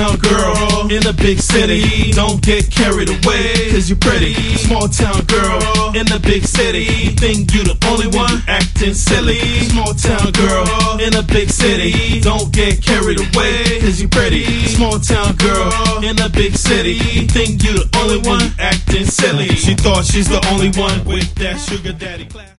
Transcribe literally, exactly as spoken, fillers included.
town girl in a big city. Don't get carried away, cause you're pretty. Small town girl in a big city. Think you the only one acting silly. Small town girl in a big city. Don't get carried away, cause you're pretty. Small town girl in a big city. Think you the only one acting silly. She thought she's the only one with that sugar daddy class.